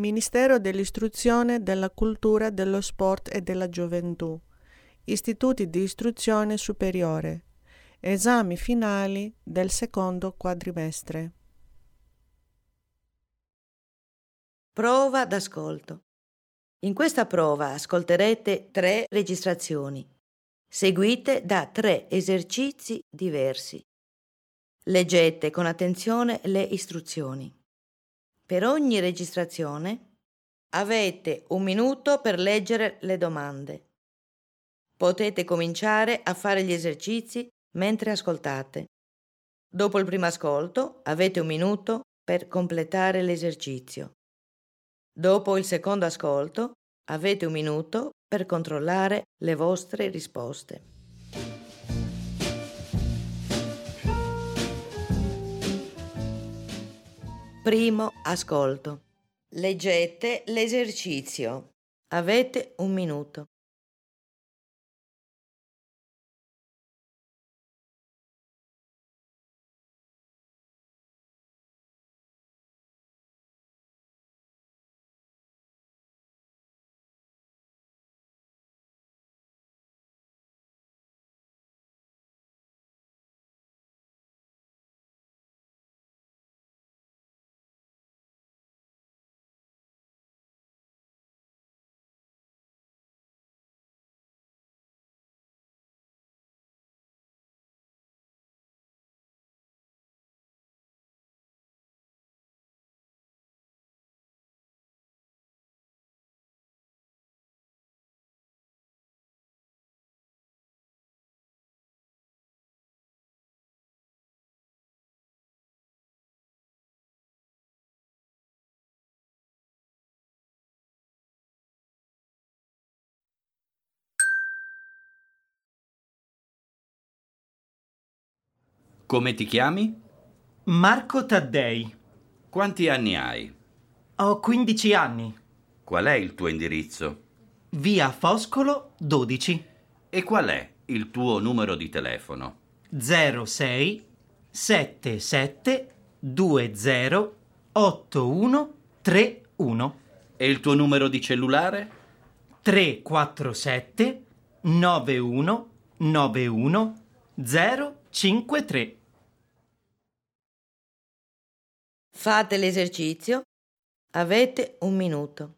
Ministero dell'Istruzione, della Cultura, dello Sport e della Gioventù. Istituti di istruzione superiore. Esami finali del secondo quadrimestre. Prova d'ascolto. In questa prova ascolterete 3 registrazioni, seguite da 3 esercizi diversi. Leggete con attenzione le istruzioni. Per ogni registrazione avete 1 minuto per leggere le domande. Potete cominciare a fare gli esercizi mentre ascoltate. Dopo il primo ascolto avete 1 minuto per completare l'esercizio. Dopo il secondo ascolto avete 1 minuto per controllare le vostre risposte. Primo ascolto. Leggete l'esercizio. Avete 1 minuto. Come ti chiami? Marco Taddei. Quanti anni hai? Ho 15 anni. Qual è il tuo indirizzo? Via Foscolo 12 E qual è il tuo numero di telefono? 06 77 20 8131 E il tuo numero di cellulare? 347 91 91 053. Fate l'esercizio. Avete 1 minuto.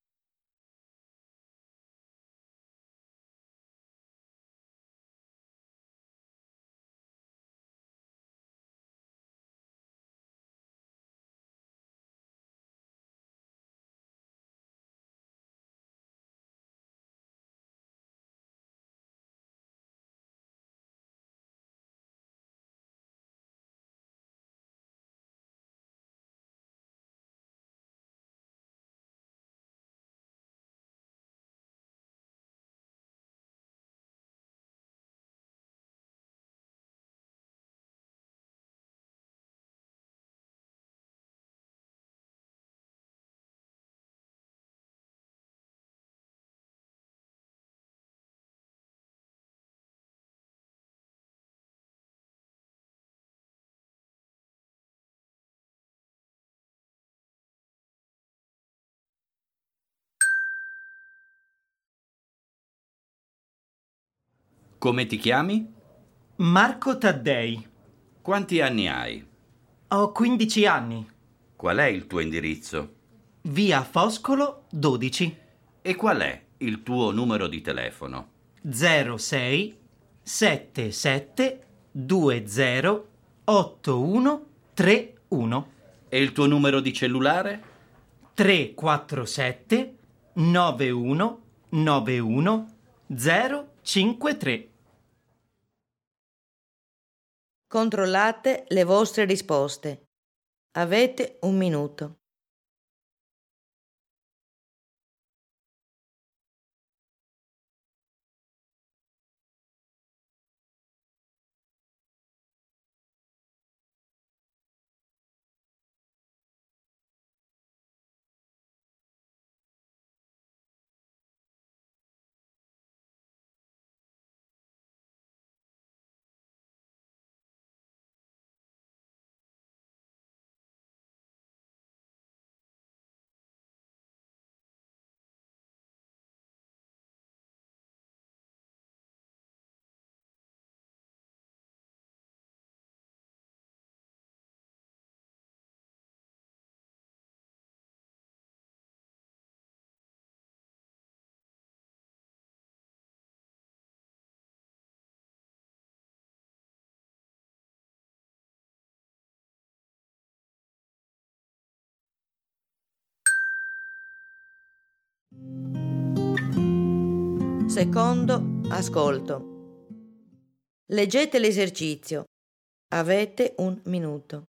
Come ti chiami? Marco Taddei. Quanti anni hai? Ho 15 anni. Qual è il tuo indirizzo? Via Foscolo 12 E qual è il tuo numero di telefono? 06 77 20 8131 E il tuo numero di cellulare? 347 91 91 053. Controllate le vostre risposte. Avete 1 minuto. Secondo ascolto. Leggete l'esercizio. Avete un minuto.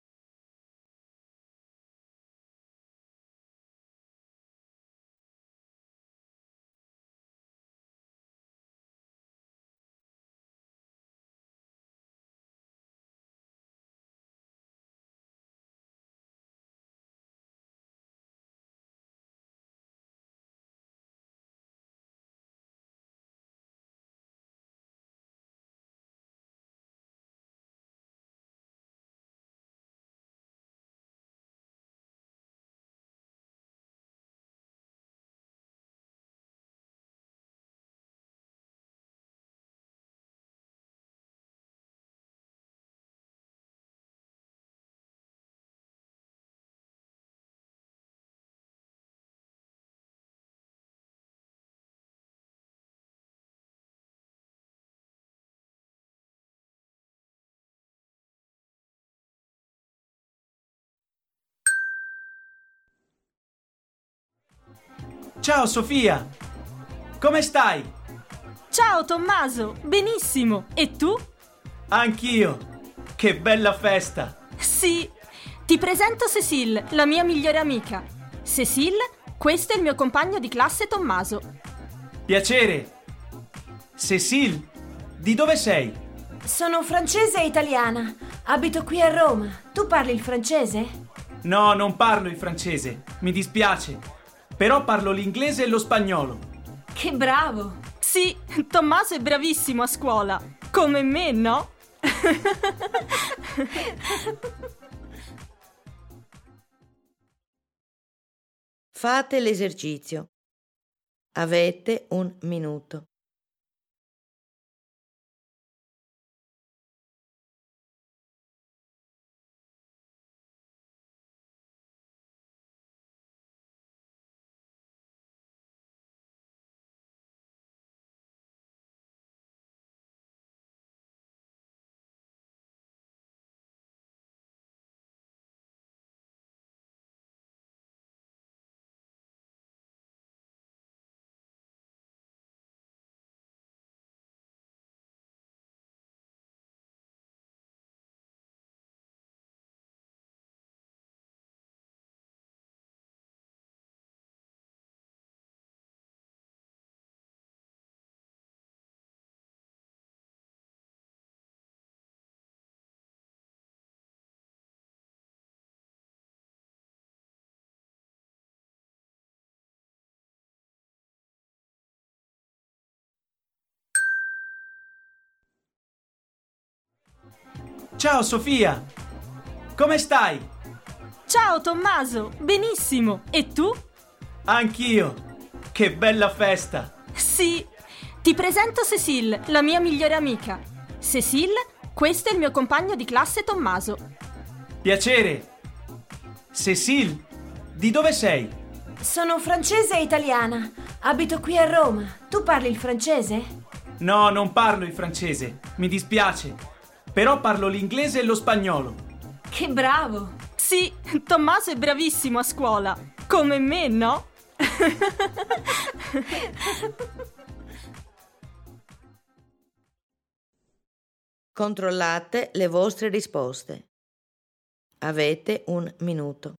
Ciao Sofia! Come stai? Ciao Tommaso, benissimo. E tu? Anch'io! Che bella festa! Sì, ti presento Cécile, la mia migliore amica. Cécile, questo è il mio compagno di classe Tommaso. Piacere! Cécile, di dove sei? Sono francese e italiana. Abito qui a Roma. Tu parli il francese? No, non parlo il francese, mi dispiace. Però parlo l'inglese e lo spagnolo. Che bravo! Sì, Tommaso è bravissimo a scuola. Come me, no? Fate l'esercizio. Avete un minuto. Ciao Sofia! Come stai? Ciao Tommaso, benissimo. E tu? Anch'io! Che bella festa! Sì, ti presento Cécile, la mia migliore amica. Cécile, questo è il mio compagno di classe Tommaso. Piacere! Cécile, di dove sei? Sono francese e italiana. Abito qui a Roma. Tu parli il francese? No, non parlo il francese, mi dispiace. Però parlo l'inglese e lo spagnolo. Che bravo! Sì, Tommaso è bravissimo a scuola. Come me, no? Controllate le vostre risposte. Avete un minuto.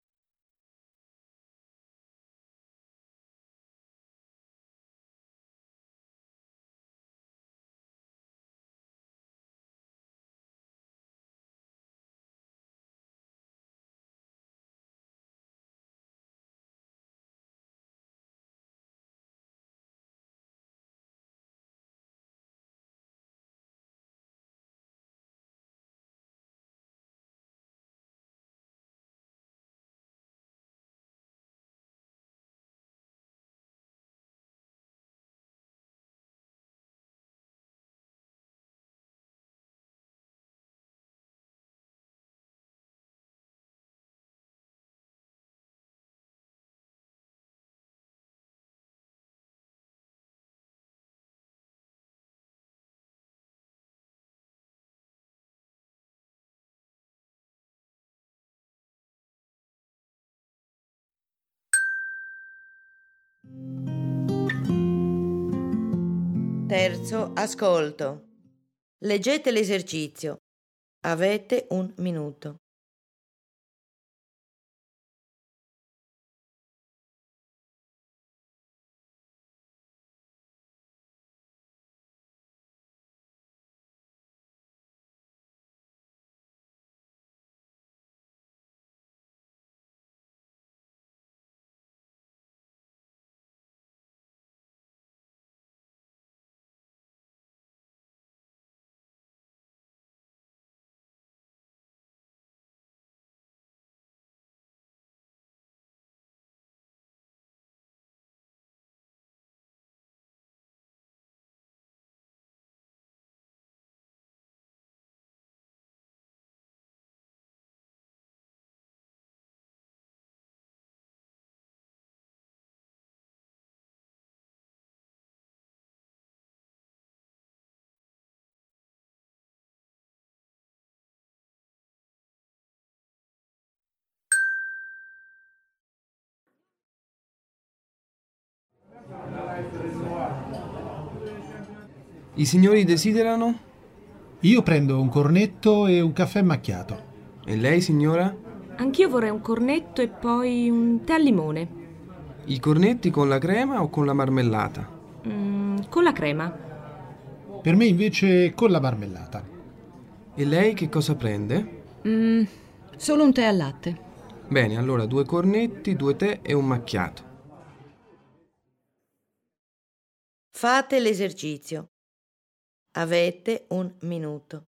Terzo ascolto. Leggete l'esercizio. Avete un minuto. I signori desiderano? Io prendo un cornetto e un caffè macchiato. E lei, signora? Anch'io vorrei un cornetto e poi un tè al limone. I cornetti con la crema o con la marmellata? Con la crema. Per me invece con la marmellata. E lei che cosa prende? Solo un tè al latte. Bene, allora 2 cornetti, 2 tè e un macchiato. Fate l'esercizio. Avete un minuto.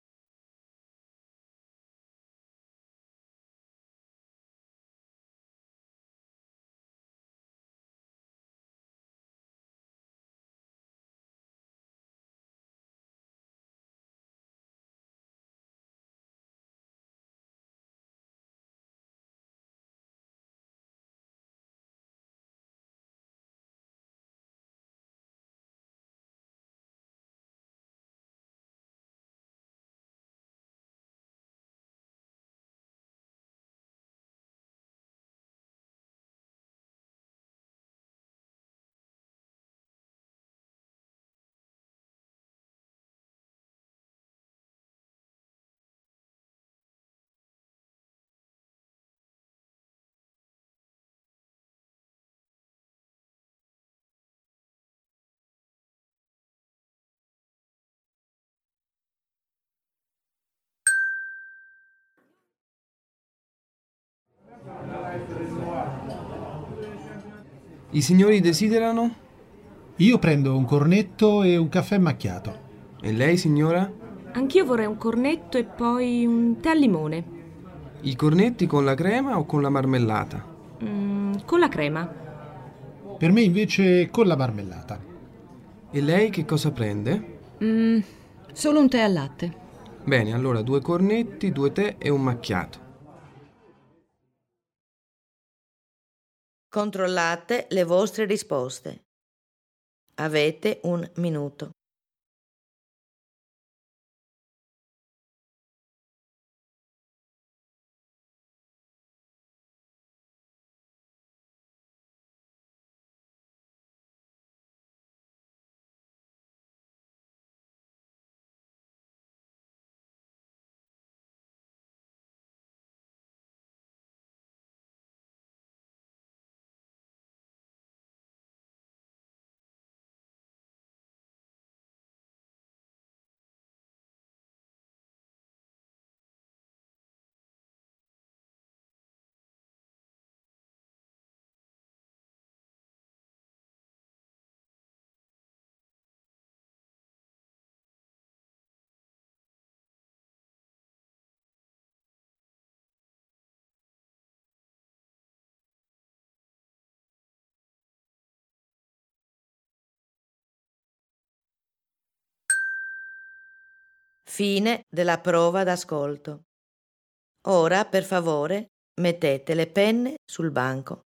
I signori desiderano? Io prendo un cornetto e un caffè macchiato. E lei, signora? Anch'io vorrei un cornetto e poi un tè al limone. I cornetti con la crema o con la marmellata? Con la crema. Per me invece con la marmellata. E lei che cosa prende? Solo un tè al latte. Bene, allora 2 cornetti, 2 tè e un macchiato. Controllate le vostre risposte. Avete un minuto. Fine della prova d'ascolto. Ora, per favore, mettete le penne sul banco.